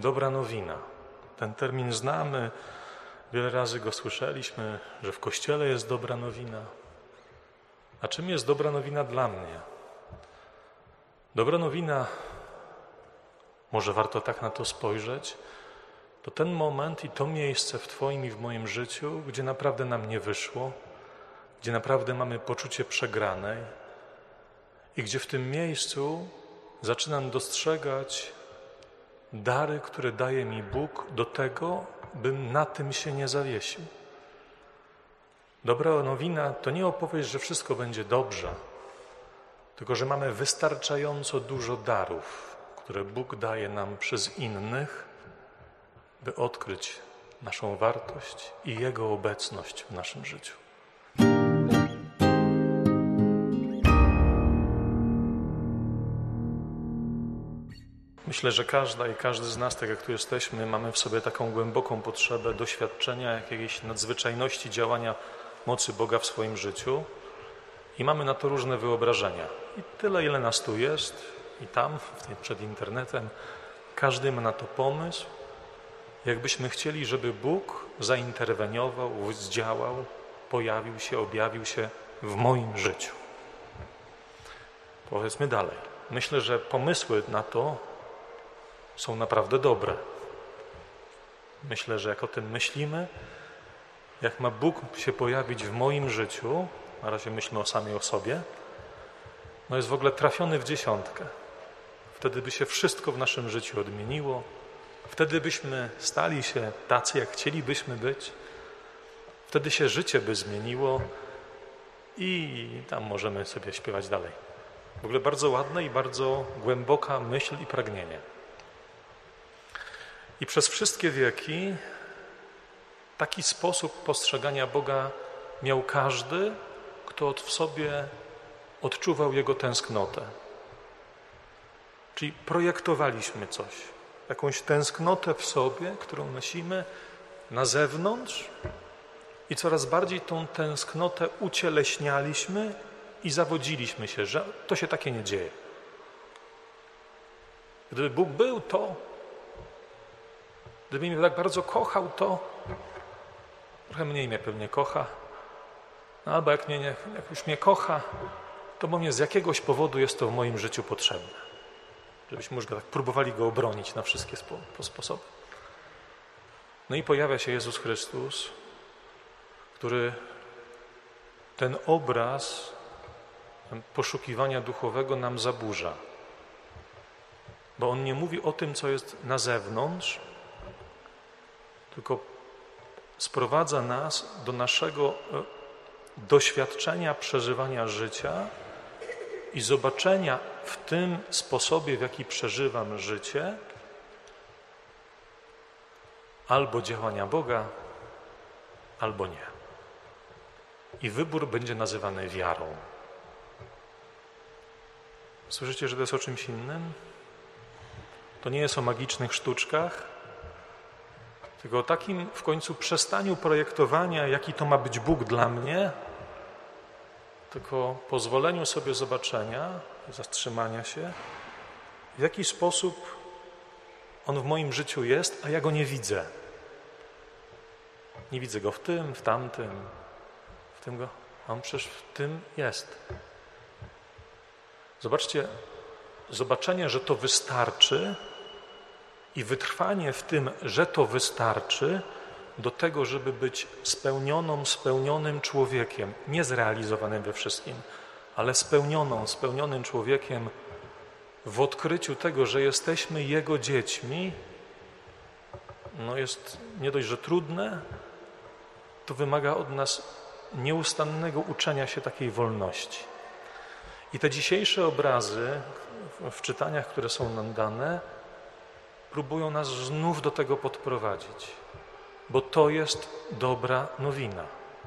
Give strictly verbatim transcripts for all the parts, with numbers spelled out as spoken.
Dobra nowina. Ten termin znamy, wiele razy go słyszeliśmy, że w Kościele jest dobra nowina. A czym jest dobra nowina dla mnie? Dobra nowina, może warto tak na to spojrzeć, to ten moment i to miejsce w Twoim i w moim życiu, gdzie naprawdę nam nie wyszło, gdzie naprawdę mamy poczucie przegranej i gdzie w tym miejscu zaczynam dostrzegać dary, które daje mi Bóg do tego, bym na tym się nie zawiesił. Dobra nowina to nie opowieść, że wszystko będzie dobrze, tylko że mamy wystarczająco dużo darów, które Bóg daje nam przez innych, by odkryć naszą wartość i Jego obecność w naszym życiu. Myślę, że każda i każdy z nas, tak jak tu jesteśmy, mamy w sobie taką głęboką potrzebę doświadczenia jakiejś nadzwyczajności działania mocy Boga w swoim życiu i mamy na to różne wyobrażenia. I tyle, ile nas tu jest i tam, przed internetem, każdy ma na to pomysł, jakbyśmy chcieli, żeby Bóg zainterweniował, zdziałał, pojawił się, objawił się w moim życiu. Powiedzmy dalej. Myślę, że pomysły na to są naprawdę dobre. Myślę, że jak o tym myślimy, jak ma Bóg się pojawić w moim życiu, na razie myślmy o samej o sobie, no jest w ogóle trafiony w dziesiątkę. Wtedy by się wszystko w naszym życiu odmieniło, wtedy byśmy stali się tacy, jak chcielibyśmy być, wtedy się życie by zmieniło i tam możemy sobie śpiewać dalej. W ogóle bardzo ładne i bardzo głęboka myśl i pragnienie. I przez wszystkie wieki taki sposób postrzegania Boga miał każdy, kto w sobie odczuwał Jego tęsknotę. Czyli projektowaliśmy coś, jakąś tęsknotę w sobie, którą nosimy na zewnątrz i coraz bardziej tą tęsknotę ucieleśnialiśmy i zawodziliśmy się, że to się takie nie dzieje. Gdyby Bóg był, to gdyby mnie tak bardzo kochał, to trochę mniej mnie pewnie kocha. No albo jak, mnie nie, jak już mnie kocha, to bo mnie z jakiegoś powodu jest to w moim życiu potrzebne. Żebyśmy już go tak próbowali go obronić na wszystkie spo, sposoby. No i pojawia się Jezus Chrystus, który ten obraz poszukiwania duchowego nam zaburza. Bo On nie mówi o tym, co jest na zewnątrz, tylko sprowadza nas do naszego doświadczenia, przeżywania życia i zobaczenia w tym sposobie, w jaki przeżywam życie, albo działania Boga, albo nie. I wybór będzie nazywany wiarą. Słyszycie, że to jest o czymś innym? To nie jest o magicznych sztuczkach, tylko o takim w końcu przestaniu projektowania, jaki to ma być Bóg dla mnie, tylko pozwoleniu sobie zobaczenia, zatrzymania się, w jaki sposób On w moim życiu jest, a ja Go nie widzę. Nie widzę Go w tym, w tamtym, w tym Go, a On przecież w tym jest. Zobaczcie, zobaczenie, że to wystarczy i wytrwanie w tym, że to wystarczy do tego, żeby być spełnioną, spełnionym człowiekiem, nie zrealizowanym we wszystkim, ale spełnioną, spełnionym człowiekiem w odkryciu tego, że jesteśmy Jego dziećmi, no jest nie dość, że trudne, to wymaga od nas nieustannego uczenia się takiej wolności. I te dzisiejsze obrazy w czytaniach, które są nam dane, próbują nas znów do tego podprowadzić, bo to jest dobra nowina.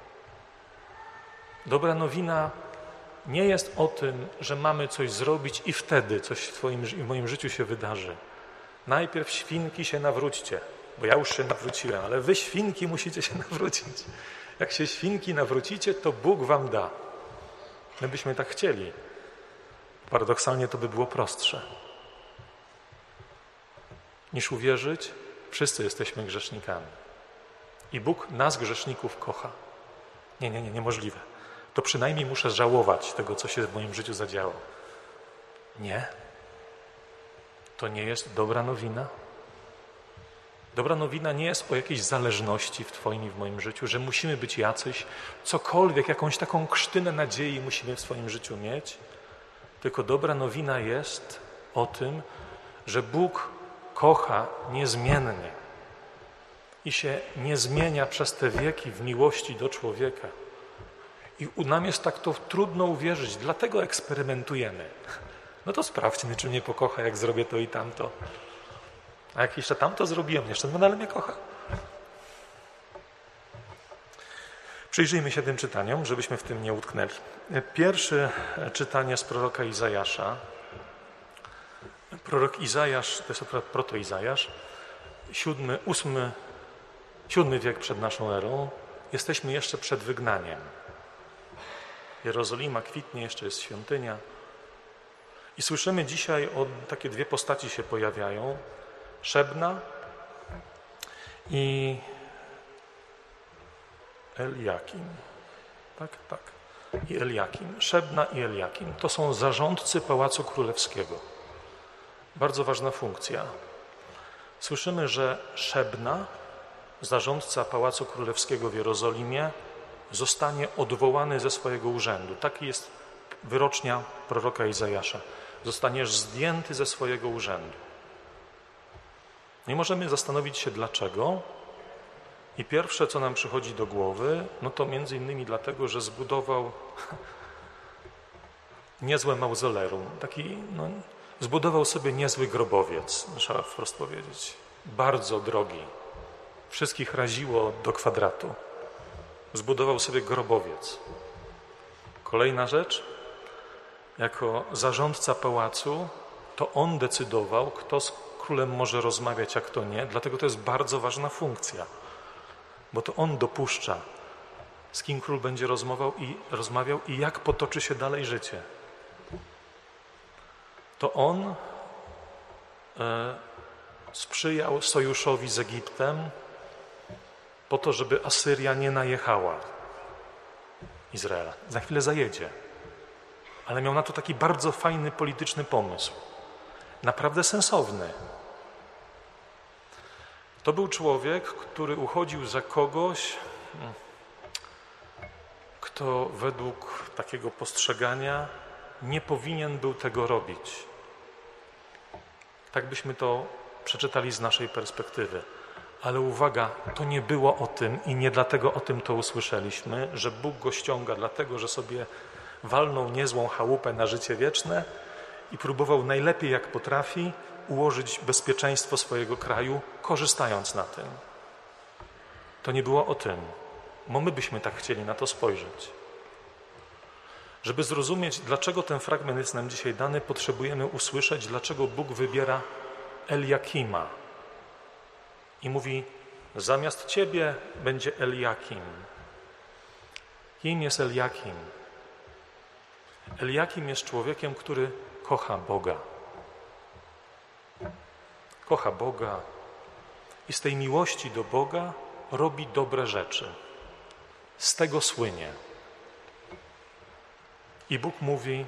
Dobra nowina nie jest o tym, że mamy coś zrobić i wtedy coś w twoim i w moim życiu się wydarzy. Najpierw świnki się nawróćcie, bo ja już się nawróciłem, ale wy świnki musicie się nawrócić. Jak się świnki nawrócicie, to Bóg wam da. My byśmy tak chcieli. Paradoksalnie to by było prostsze. niż uwierzyć, wszyscy jesteśmy grzesznikami. I Bóg nas, grzeszników, kocha. Nie, nie, nie, niemożliwe. To przynajmniej muszę żałować tego, co się w moim życiu zadziało. Nie. To nie jest dobra nowina. Dobra nowina nie jest o jakiejś zależności w Twoim i w moim życiu, że musimy być jacyś, cokolwiek, jakąś taką krztynę nadziei musimy w swoim życiu mieć. Tylko dobra nowina jest o tym, że Bóg kocha niezmiennie i się nie zmienia przez te wieki w miłości do człowieka. I nam jest tak to trudno uwierzyć, dlatego eksperymentujemy. No to sprawdźmy, czy mnie pokocha, jak zrobię to i tamto. A jak jeszcze tamto zrobiłem, jeszcze nadal mnie kocha. Przyjrzyjmy się tym czytaniom, żebyśmy w tym nie utknęli. Pierwsze czytanie z proroka Izajasza. Prorok Izajasz, to jest akurat proto-Izajasz, siódmy, ósmy, siódmy wiek przed naszą erą. Jesteśmy jeszcze przed wygnaniem. Jerozolima kwitnie, jeszcze jest świątynia. I słyszymy dzisiaj, o, takie dwie postaci się pojawiają. Szebna i Eliakim. Tak, tak. I Eliakim. Szebna i Eliakim. To są zarządcy Pałacu Królewskiego. Bardzo ważna funkcja. Słyszymy, że Szebna, zarządca Pałacu Królewskiego w Jerozolimie, zostanie odwołany ze swojego urzędu. Taki jest wyrocznia proroka Izajasza. Zostaniesz zdjęty ze swojego urzędu. Nie możemy zastanowić się dlaczego. I pierwsze, co nam przychodzi do głowy, no to między innymi dlatego, że zbudował niezłe mauzoleum. Taki, no, zbudował sobie niezły grobowiec, trzeba wprost powiedzieć. Bardzo drogi. Wszystkich raziło do kwadratu. Zbudował sobie grobowiec. Kolejna rzecz. Jako zarządca pałacu, to on decydował, kto z królem może rozmawiać, a kto nie. Dlatego to jest bardzo ważna funkcja. Bo to on dopuszcza, z kim król będzie rozmawiał i, rozmawiał i jak potoczy się dalej życie. To on e, sprzyjał sojuszowi z Egiptem po to, żeby Asyria nie najechała Izraela. Za chwilę zajedzie. Ale miał na to taki bardzo fajny polityczny pomysł. Naprawdę sensowny. To był człowiek, który uchodził za kogoś, kto według takiego postrzegania nie powinien był tego robić. Tak byśmy to przeczytali z naszej perspektywy. Ale uwaga, to nie było o tym i nie dlatego o tym to usłyszeliśmy, że Bóg go ściąga, dlatego że sobie walnął niezłą chałupę na życie wieczne i próbował najlepiej jak potrafi ułożyć bezpieczeństwo swojego kraju, korzystając na tym. To nie było o tym, bo my byśmy tak chcieli na to spojrzeć. Żeby zrozumieć, dlaczego ten fragment jest nam dzisiaj dany, potrzebujemy usłyszeć, dlaczego Bóg wybiera Eliakima i mówi, zamiast ciebie będzie Eliakim. Kim jest Eliakim? Eliakim jest człowiekiem, który kocha Boga. Kocha Boga i z tej miłości do Boga robi dobre rzeczy. Z tego słynie. I Bóg mówi,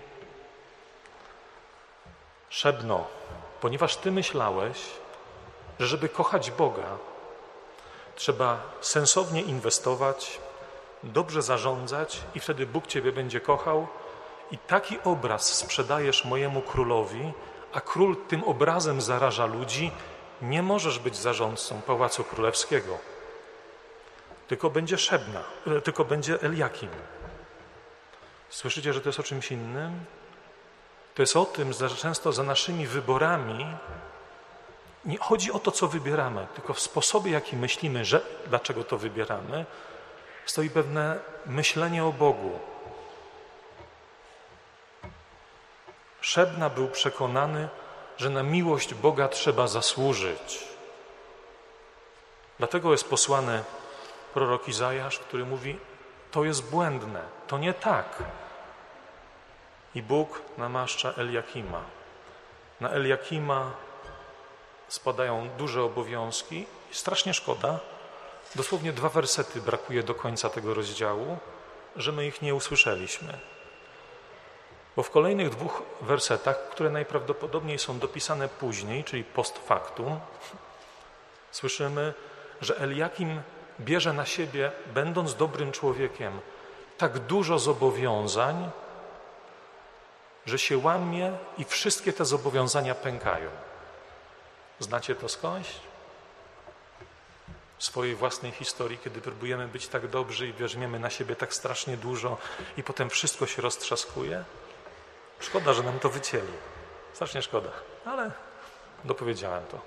Szebno, ponieważ ty myślałeś, że żeby kochać Boga, trzeba sensownie inwestować, dobrze zarządzać i wtedy Bóg ciebie będzie kochał i taki obraz sprzedajesz mojemu królowi, a król tym obrazem zaraża ludzi, nie możesz być zarządcą Pałacu Królewskiego. Tylko będzie Szebna, tylko będzie Eliakim. Słyszycie, że to jest o czymś innym? To jest o tym, że często za naszymi wyborami nie chodzi o to, co wybieramy, tylko w sposobie, jaki myślimy, że dlaczego to wybieramy, stoi pewne myślenie o Bogu. Szebna był przekonany, że na miłość Boga trzeba zasłużyć. Dlatego jest posłany prorok Izajasz, który mówi, to jest błędne, to nie tak. I Bóg namaszcza Eliakima. Na Eliakima spadają duże obowiązki i strasznie szkoda, dosłownie dwa wersety brakuje do końca tego rozdziału, że my ich nie usłyszeliśmy. Bo w kolejnych dwóch wersetach, które najprawdopodobniej są dopisane później, czyli post factum, słyszymy, że Eliakim bierze na siebie, będąc dobrym człowiekiem, tak dużo zobowiązań, że się łamie i wszystkie te zobowiązania pękają. Znacie to skądś? W swojej własnej historii, kiedy próbujemy być tak dobrzy i weźmiemy na siebie tak strasznie dużo i potem wszystko się roztrzaskuje? Szkoda, że nam to wycięli. Strasznie szkoda, ale dopowiedziałem to.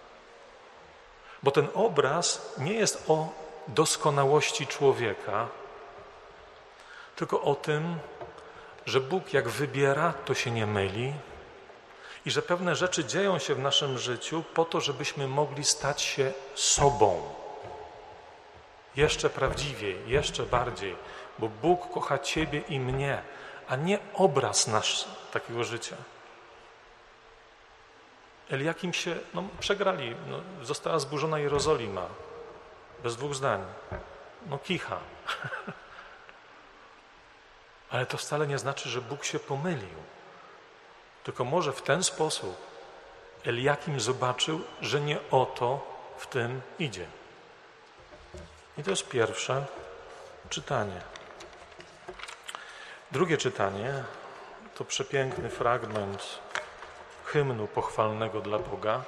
Bo ten obraz nie jest o doskonałości człowieka, tylko o tym, że Bóg jak wybiera, to się nie myli i że pewne rzeczy dzieją się w naszym życiu po to, żebyśmy mogli stać się sobą. Jeszcze prawdziwiej, jeszcze bardziej, bo Bóg kocha Ciebie i mnie, a nie obraz nasz takiego życia. Eliakim się, no przegrali, no, została zburzona Jerozolima, bez dwóch zdań, no kicha. Ale to wcale nie znaczy, że Bóg się pomylił, tylko może w ten sposób Eliakim zobaczył, że nie o to w tym idzie. I to jest pierwsze czytanie. Drugie czytanie to przepiękny fragment hymnu pochwalnego dla Boga,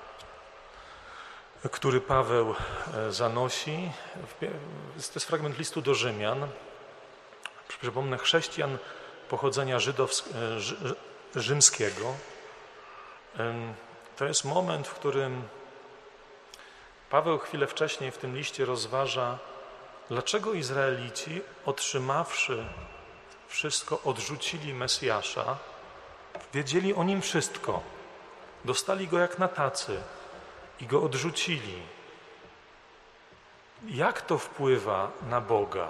który Paweł zanosi. To jest fragment listu do Rzymian. Przypomnę, chrześcijan pochodzenia żydowsk- rzymskiego. To jest moment, w którym Paweł chwilę wcześniej w tym liście rozważa, dlaczego Izraelici, otrzymawszy wszystko, odrzucili Mesjasza, wiedzieli o Nim wszystko, dostali Go jak na tacy i Go odrzucili. Jak to wpływa na Boga?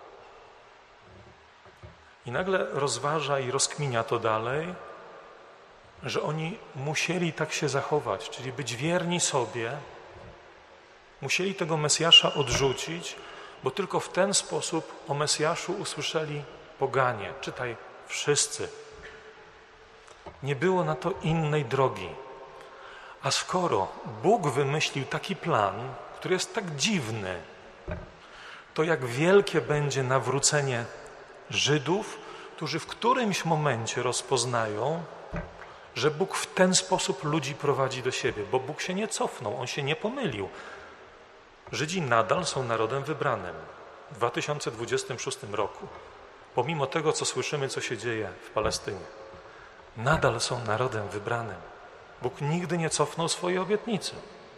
I nagle rozważa i rozkminia to dalej, że oni musieli tak się zachować, czyli być wierni sobie, musieli tego Mesjasza odrzucić, bo tylko w ten sposób o Mesjaszu usłyszeli poganie, czytaj wszyscy. Nie było na to innej drogi. A skoro Bóg wymyślił taki plan, który jest tak dziwny, to jak wielkie będzie nawrócenie Żydów, którzy w którymś momencie rozpoznają, że Bóg w ten sposób ludzi prowadzi do siebie, bo Bóg się nie cofnął, On się nie pomylił. Żydzi nadal są narodem wybranym w dwa tysiące dwudziestym szóstym roku. Pomimo tego, co słyszymy, co się dzieje w Palestynie. Nadal są narodem wybranym. Bóg nigdy nie cofnął swojej obietnicy.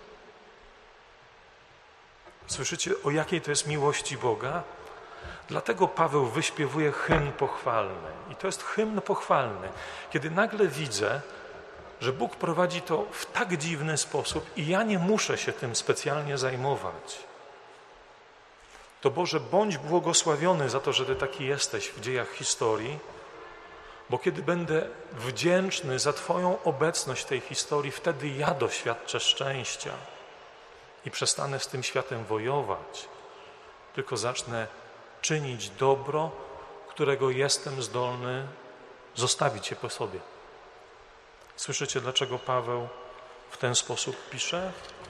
Słyszycie, o jakiej to jest miłości Boga? Dlatego Paweł wyśpiewuje hymn pochwalny. I to jest hymn pochwalny, kiedy nagle widzę, że Bóg prowadzi to w tak dziwny sposób i ja nie muszę się tym specjalnie zajmować. To Boże, bądź błogosławiony za to, że Ty taki jesteś w dziejach historii, bo kiedy będę wdzięczny za Twoją obecność w tej historii, wtedy ja doświadczę szczęścia i przestanę z tym światem wojować, tylko zacznę czynić dobro, którego jestem zdolny zostawić je po sobie. Słyszycie, dlaczego Paweł w ten sposób pisze?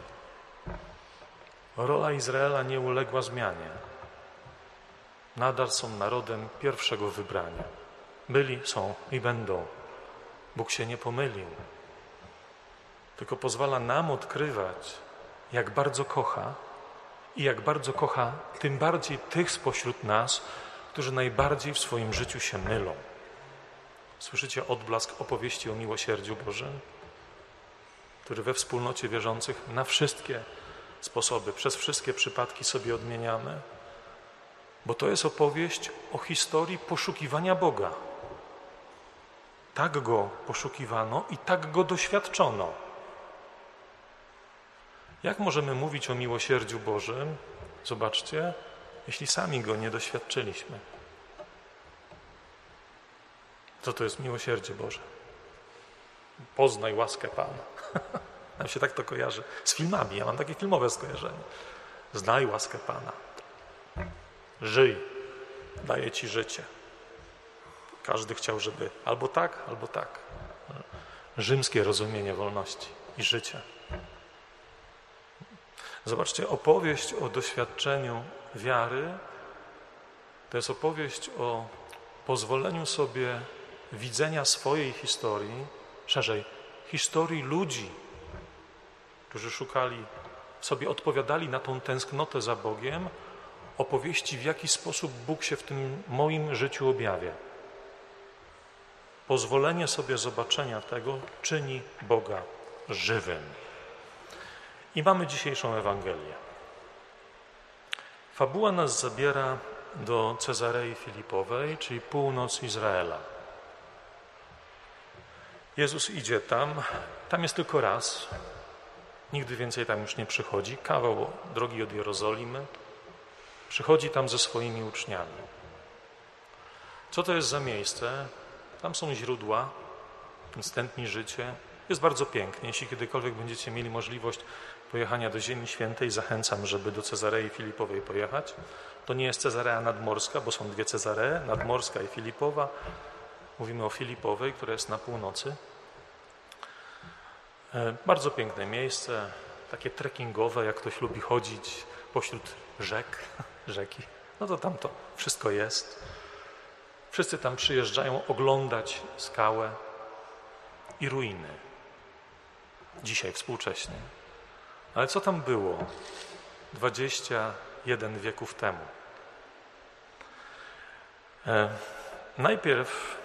Rola Izraela nie uległa zmianie. Nadal są narodem pierwszego wybrania. Byli, są i będą. Bóg się nie pomylił, tylko pozwala nam odkrywać, jak bardzo kocha i jak bardzo kocha tym bardziej tych spośród nas, którzy najbardziej w swoim życiu się mylą. Słyszycie odblask opowieści o miłosierdziu Bożym, który we wspólnocie wierzących na wszystkie sposoby, przez wszystkie przypadki sobie odmieniamy, bo to jest opowieść o historii poszukiwania Boga. Tak Go poszukiwano i tak Go doświadczono. Jak możemy mówić o miłosierdziu Bożym, zobaczcie, jeśli sami Go nie doświadczyliśmy? Co to jest miłosierdzie Boże? Poznaj łaskę Pana. Nam się tak to kojarzy z filmami. Ja mam takie filmowe skojarzenie. Znaj łaskę Pana. Żyj. Daję ci życie. Każdy chciał, żeby albo tak, albo tak. Rzymskie rozumienie wolności i życia. Zobaczcie, opowieść o doświadczeniu wiary to jest opowieść o pozwoleniu sobie widzenia swojej historii, szerzej, historii ludzi, którzy szukali, sobie odpowiadali na tą tęsknotę za Bogiem, opowieści, w jaki sposób Bóg się w tym moim życiu objawia. Pozwolenie sobie zobaczenia tego czyni Boga żywym. I mamy dzisiejszą Ewangelię. Fabuła nas zabiera do Cezarei Filipowej, czyli północ Izraela. Jezus idzie tam, tam jest tylko raz, nigdy więcej tam już nie przychodzi, kawał drogi od Jerozolimy, przychodzi tam ze swoimi uczniami. Co to jest za miejsce? Tam są źródła, stętni życie, jest bardzo pięknie. Jeśli kiedykolwiek będziecie mieli możliwość pojechania do Ziemi Świętej, zachęcam, żeby do Cezarei Filipowej pojechać. To nie jest Cezarea Nadmorska, bo są dwie Cezaree, Nadmorska i Filipowa. Mówimy o Filipowej, która jest na północy. Bardzo piękne miejsce, takie trekkingowe, jak ktoś lubi chodzić pośród rzek, rzeki. No to tam to wszystko jest. Wszyscy tam przyjeżdżają oglądać skałę i ruiny. Dzisiaj, współcześnie. Ale co tam było dwadzieścia jeden wieków temu? E, najpierw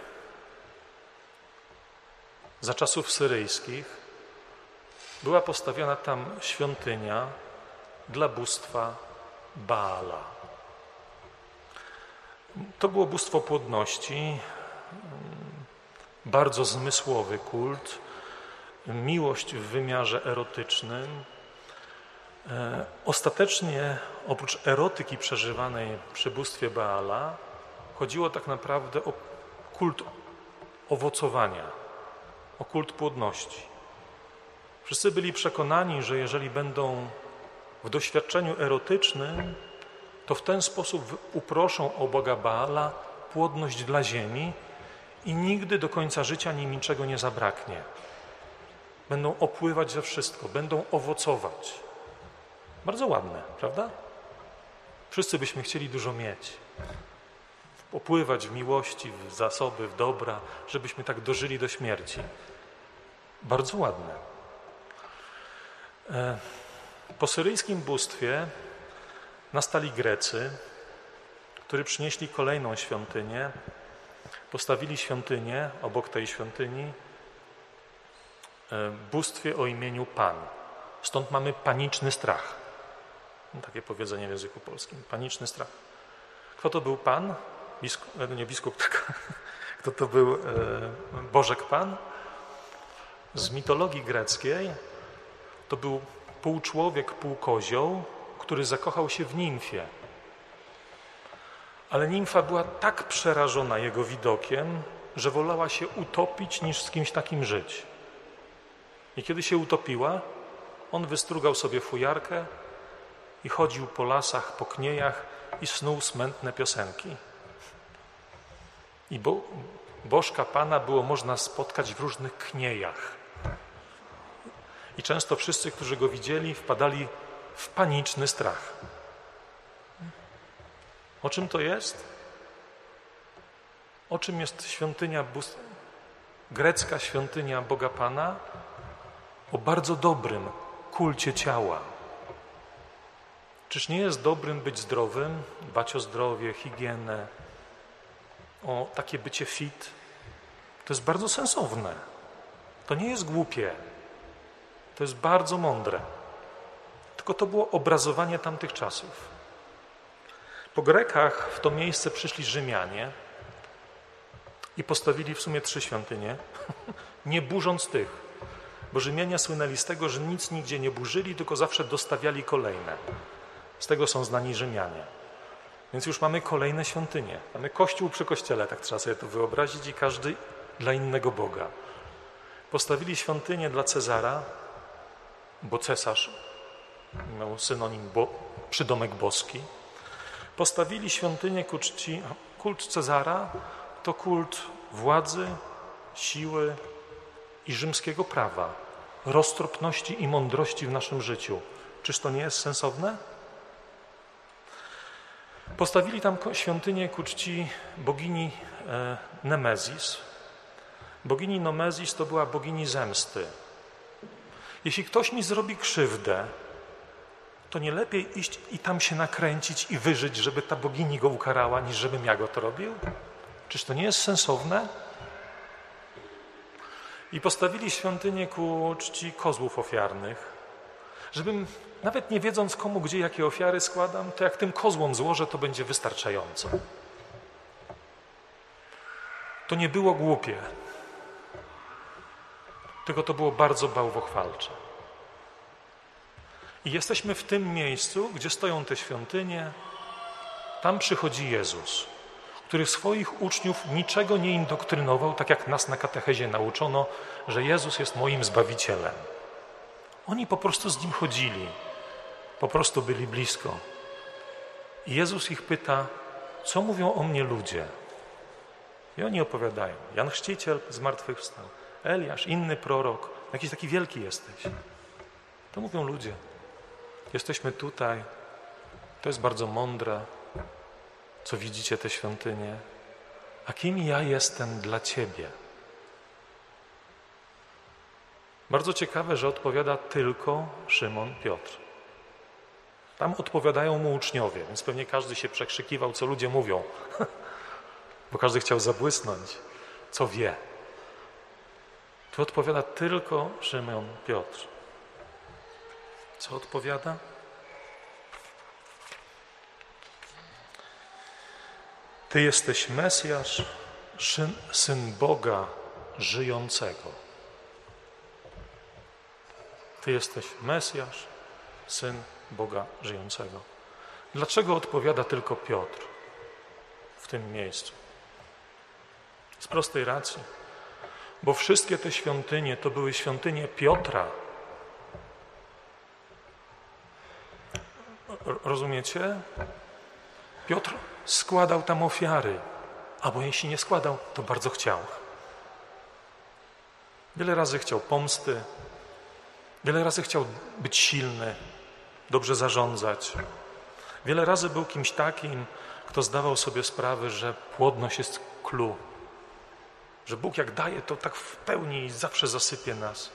za czasów syryjskich była postawiona tam świątynia dla bóstwa Baala. To było bóstwo płodności, bardzo zmysłowy kult, miłość w wymiarze erotycznym. Ostatecznie, oprócz erotyki przeżywanej przy bóstwie Baala, chodziło tak naprawdę o kult owocowania, o kult płodności. Wszyscy byli przekonani, że jeżeli będą w doświadczeniu erotycznym, to w ten sposób uproszą o Boga Baala płodność dla ziemi i nigdy do końca życia nim niczego nie zabraknie. Będą opływać ze wszystko, będą owocować. Bardzo ładne, prawda? Wszyscy byśmy chcieli dużo mieć. Opływać w miłości, w zasoby, w dobra, żebyśmy tak dożyli do śmierci. Bardzo ładne. Po syryjskim bóstwie nastali Grecy, którzy przynieśli kolejną świątynię, postawili świątynię obok tej świątyni bóstwie o imieniu Pan. Stąd mamy paniczny strach. Takie powiedzenie w języku polskim. Paniczny strach. Kto to był Pan? Biskup, nie biskup, tylko kto to był e, Bożek Pan? Z mitologii greckiej to był pół człowiek, pół kozioł, który zakochał się w nimfie. Ale nimfa była tak przerażona jego widokiem, że wolała się utopić, niż z kimś takim żyć. I kiedy się utopiła, on wystrugał sobie fujarkę i chodził po lasach, po kniejach i snuł smętne piosenki. I bo, Bożka Pana było można spotkać w różnych kniejach. I często wszyscy, którzy go widzieli, wpadali w paniczny strach. O czym to jest? O czym jest świątynia, grecka świątynia Boga Pana? O bardzo dobrym kulcie ciała. Czyż nie jest dobrym być zdrowym, dbać o zdrowie, higienę, o takie bycie fit? To jest bardzo sensowne. To nie jest głupie. To jest bardzo mądre. Tylko to było obrazowanie tamtych czasów. Po Grekach w to miejsce przyszli Rzymianie i postawili w sumie trzy świątynie, nie burząc tych. Bo Rzymianie słynęli z tego, że nic nigdzie nie burzyli, tylko zawsze dostawiali kolejne. Z tego są znani Rzymianie. Więc już mamy kolejne świątynie. Mamy kościół przy kościele, tak trzeba sobie to wyobrazić, i każdy dla innego Boga. Postawili świątynię dla Cezara, bo cesarz miał synonim bo, przydomek boski, postawili świątynię ku czci. Kult Cezara to kult władzy, siły i rzymskiego prawa, roztropności i mądrości w naszym życiu. Czyż to nie jest sensowne? Postawili tam świątynię ku czci bogini Nemezis. Bogini Nemezis to była bogini zemsty. Jeśli ktoś mi zrobi krzywdę, to nie lepiej iść i tam się nakręcić i wyżyć, żeby ta bogini go ukarała, niż żebym ja go to robił? Czyż to nie jest sensowne? I postawili świątynię ku czci kozłów ofiarnych, żebym, nawet nie wiedząc komu, gdzie, jakie ofiary składam, to jak tym kozłom złożę, to będzie wystarczająco. To nie było głupie, tylko to było bardzo bałwochwalcze. I jesteśmy w tym miejscu, gdzie stoją te świątynie. Tam przychodzi Jezus, który swoich uczniów niczego nie indoktrynował, tak jak nas na katechezie nauczono, że Jezus jest moim Zbawicielem. Oni po prostu z Nim chodzili, po prostu byli blisko. I Jezus ich pyta, co mówią o mnie ludzie? I oni opowiadają. Jan Chrzciciel zmartwychwstał, Eliasz, inny prorok, jakiś taki wielki jesteś. To mówią ludzie. Jesteśmy tutaj, to jest bardzo mądre, co widzicie te świątynie. A kim ja jestem dla Ciebie? Bardzo ciekawe, że odpowiada tylko Szymon Piotr. Tam odpowiadają mu uczniowie, więc pewnie każdy się przekrzykiwał, co ludzie mówią, bo każdy chciał zabłysnąć, co wie. Tu odpowiada tylko Szymon Piotr. Co odpowiada? Ty jesteś Mesjasz, syn, syn Boga żyjącego. Ty jesteś Mesjasz, Syn Boga żyjącego. Dlaczego odpowiada tylko Piotr w tym miejscu? Z prostej racji. Bo wszystkie te świątynie to były świątynie Piotra. Rozumiecie? Piotr składał tam ofiary, albo jeśli nie składał, to bardzo chciał. Wiele razy chciał pomsty, wiele razy chciał być silny, dobrze zarządzać. Wiele razy był kimś takim, kto zdawał sobie sprawę, że płodność jest clue, że Bóg jak daje, to tak w pełni i zawsze zasypie nas.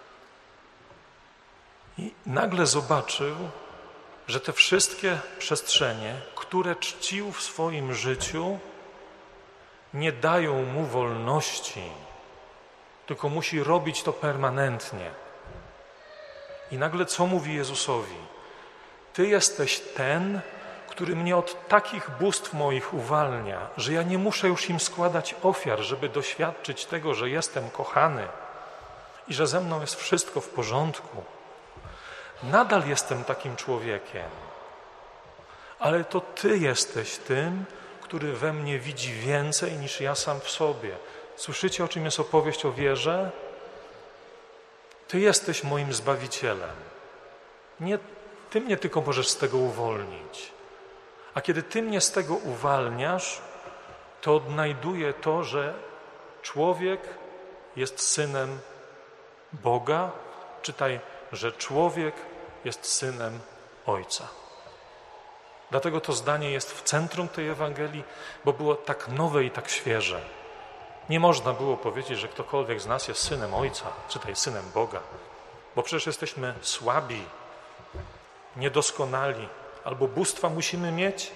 I nagle zobaczył, że te wszystkie przestrzenie, które czcił w swoim życiu, nie dają mu wolności, tylko musi robić to permanentnie. I nagle co mówi Jezusowi? Ty jesteś ten, który mnie od takich bóstw moich uwalnia, że ja nie muszę już im składać ofiar, żeby doświadczyć tego, że jestem kochany i że ze mną jest wszystko w porządku. Nadal jestem takim człowiekiem, ale to Ty jesteś tym, który we mnie widzi więcej niż ja sam w sobie. Słyszycie, o czym jest opowieść o wierze? Ty jesteś moim Zbawicielem. Nie, Ty mnie tylko możesz z tego uwolnić. A kiedy Ty mnie z tego uwalniasz, to odnajduję to, że człowiek jest synem Boga. Czytaj, że człowiek jest synem Ojca. Dlatego to zdanie jest w centrum tej Ewangelii, bo było tak nowe i tak świeże. Nie można było powiedzieć, że ktokolwiek z nas jest synem Ojca, czytaj synem Boga, bo przecież jesteśmy słabi, niedoskonali. Albo bóstwa musimy mieć,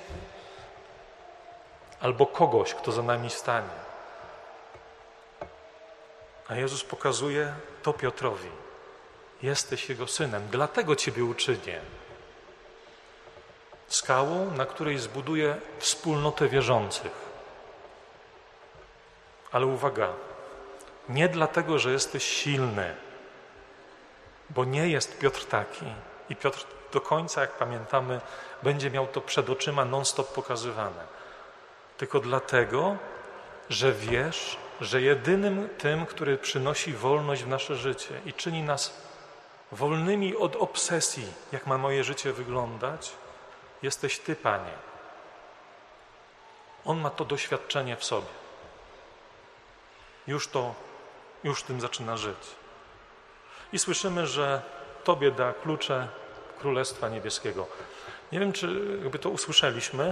albo kogoś, kto za nami stanie. A Jezus pokazuje to Piotrowi. Jesteś Jego synem, dlatego Ciebie uczynię. Skałą, na której zbuduję wspólnotę wierzących. Ale uwaga, nie dlatego, że jesteś silny, bo nie jest Piotr taki. I Piotr do końca, jak pamiętamy, będzie miał to przed oczyma non-stop pokazywane. Tylko dlatego, że wiesz, że jedynym tym, który przynosi wolność w nasze życie i czyni nas wolnymi od obsesji, jak ma moje życie wyglądać, jesteś Ty, Panie. On ma to doświadczenie w sobie. Już to, już tym zaczyna żyć. I słyszymy, że Tobie da klucze Królestwa Niebieskiego. Nie wiem, czy jakby to usłyszeliśmy.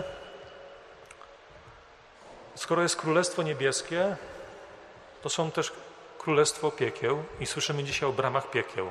Skoro jest Królestwo Niebieskie, to są też Królestwo Piekieł i słyszymy dzisiaj o bramach piekieł.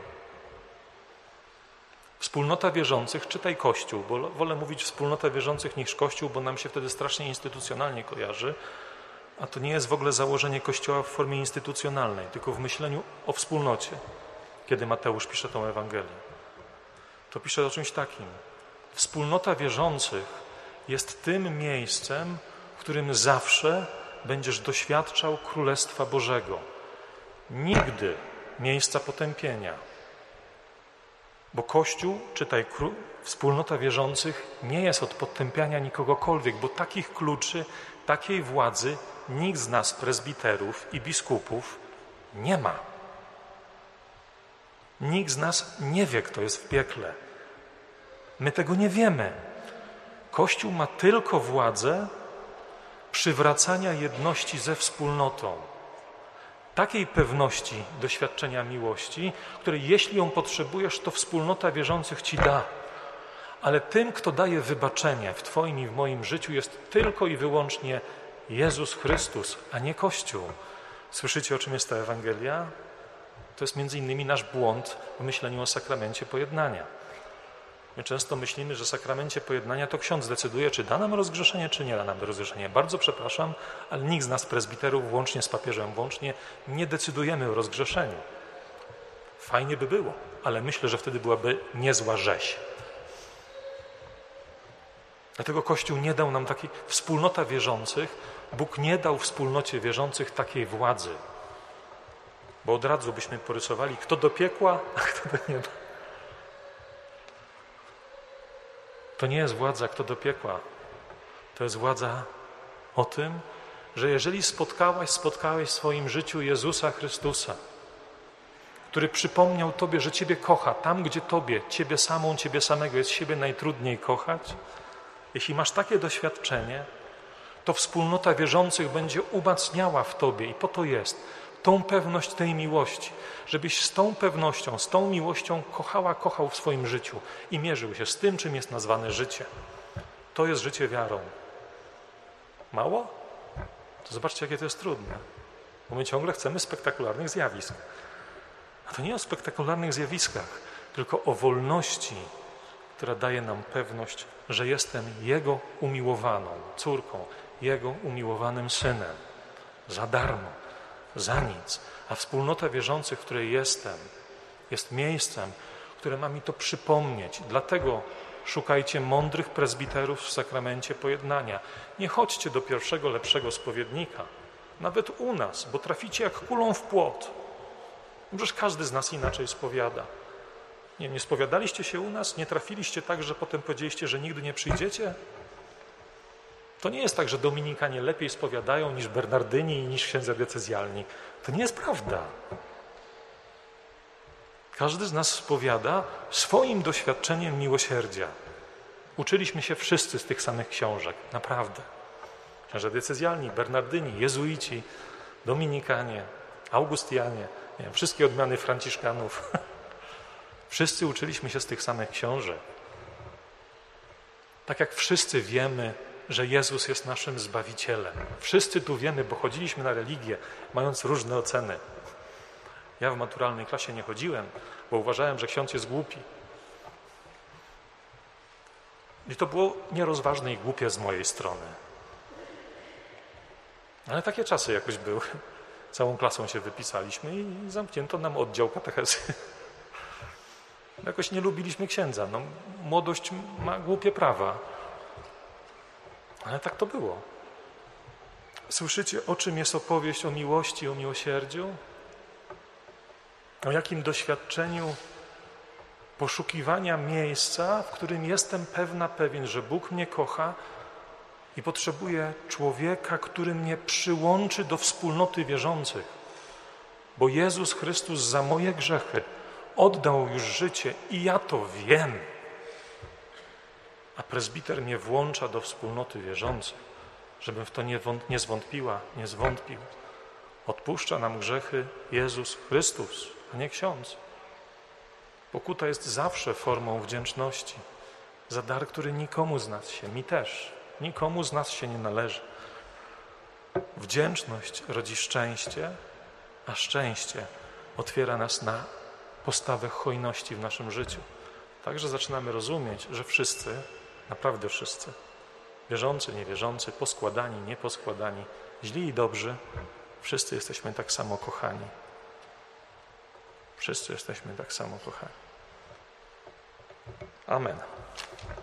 Wspólnota wierzących, czytaj Kościół, bo wolę mówić wspólnota wierzących niż Kościół, bo nam się wtedy strasznie instytucjonalnie kojarzy, a to nie jest w ogóle założenie Kościoła w formie instytucjonalnej, tylko w myśleniu o wspólnocie, kiedy Mateusz pisze tą Ewangelię. To pisze o czymś takim. Wspólnota wierzących jest tym miejscem, w którym zawsze będziesz doświadczał Królestwa Bożego. Nigdy miejsca potępienia. Bo Kościół, czytaj, wspólnota wierzących nie jest od potępiania nikogokolwiek, bo takich kluczy, takiej władzy nikt z nas, prezbiterów i biskupów, nie ma. Nikt z nas nie wie, kto jest w piekle. My tego nie wiemy. Kościół ma tylko władzę przywracania jedności ze wspólnotą. Takiej pewności doświadczenia miłości, której jeśli ją potrzebujesz, to wspólnota wierzących ci da. Ale tym, kto daje wybaczenie w Twoim i w moim życiu, jest tylko i wyłącznie Jezus Chrystus, a nie Kościół. Słyszycie, o czym jest ta Ewangelia? To jest między innymi nasz błąd w myśleniu o sakramencie pojednania. My często myślimy, że w sakramencie pojednania to ksiądz decyduje, czy da nam rozgrzeszenie, czy nie da nam rozgrzeszenie. Bardzo przepraszam, ale nikt z nas, prezbiterów, włącznie z papieżem, włącznie, nie decydujemy o rozgrzeszeniu. Fajnie by było, ale myślę, że wtedy byłaby niezła rzeź. Dlatego Kościół nie dał nam takiej, wspólnota wierzących, Bóg nie dał wspólnocie wierzących takiej władzy. Bo od razu byśmy porysowali, kto do piekła, a kto do nieba. To nie jest władza, kto do piekła. To jest władza o tym, że jeżeli spotkałaś, spotkałeś w swoim życiu Jezusa Chrystusa, który przypomniał Tobie, że Ciebie kocha, tam gdzie Tobie, Ciebie samą, Ciebie samego jest siebie najtrudniej kochać, jeśli masz takie doświadczenie, to wspólnota wierzących będzie umacniała w Tobie i po to jest tą pewność tej miłości, żebyś z tą pewnością, z tą miłością kochała, kochał w swoim życiu i mierzył się z tym, czym jest nazwane życie. To jest życie wiarą. Mało? To zobaczcie, jakie to jest trudne. Bo my ciągle chcemy spektakularnych zjawisk. A to nie o spektakularnych zjawiskach, tylko o wolności, która daje nam pewność, że jestem Jego umiłowaną córką, Jego umiłowanym synem. Za darmo, za nic. A wspólnota wierzących, w której jestem, jest miejscem, które ma mi to przypomnieć. Dlatego szukajcie mądrych prezbiterów w sakramencie pojednania. Nie chodźcie do pierwszego, lepszego spowiednika. Nawet u nas, bo traficie jak kulą w płot. Przecież każdy z nas inaczej spowiada. Nie, nie spowiadaliście się u nas? Nie trafiliście tak, że potem powiedzieliście, że nigdy nie przyjdziecie? To nie jest tak, że dominikanie lepiej spowiadają niż bernardyni i niż księdza diecezjalni. To nie jest prawda. Każdy z nas spowiada swoim doświadczeniem miłosierdzia. Uczyliśmy się wszyscy z tych samych książek. Naprawdę. Księża diecezjalni, bernardyni, jezuici, dominikanie, augustianie, nie wiem, wszystkie odmiany franciszkanów. Wszyscy uczyliśmy się z tych samych książek. Tak jak wszyscy wiemy, że Jezus jest naszym Zbawicielem. Wszyscy tu wiemy, bo chodziliśmy na religię, mając różne oceny. Ja w maturalnej klasie nie chodziłem, bo uważałem, że ksiądz jest głupi. I to było nierozważne i głupie z mojej strony. Ale takie czasy jakoś były. Całą klasą się wypisaliśmy i zamknięto nam oddział katechezy. Jakoś nie lubiliśmy księdza. No, młodość ma głupie prawa. Ale tak to było. Słyszycie, o czym jest opowieść o miłości, o miłosierdziu? O jakim doświadczeniu poszukiwania miejsca, w którym jestem pewna, pewien, że Bóg mnie kocha i potrzebuję człowieka, który mnie przyłączy do wspólnoty wierzących. Bo Jezus Chrystus za moje grzechy oddał już życie i ja to wiem. A prezbiter mnie włącza do wspólnoty wierzących, żebym w to nie, wąt- nie zwątpiła, nie zwątpił. Odpuszcza nam grzechy Jezus Chrystus, a nie ksiądz. Pokuta jest zawsze formą wdzięczności za dar, który nikomu z nas się, mi też, nikomu z nas się nie należy. Wdzięczność rodzi szczęście, a szczęście otwiera nas na postawę hojności w naszym życiu. Także zaczynamy rozumieć, że wszyscy, naprawdę wszyscy, wierzący, niewierzący, poskładani, nieposkładani, źli i dobrzy, wszyscy jesteśmy tak samo kochani. Wszyscy jesteśmy tak samo kochani. Amen.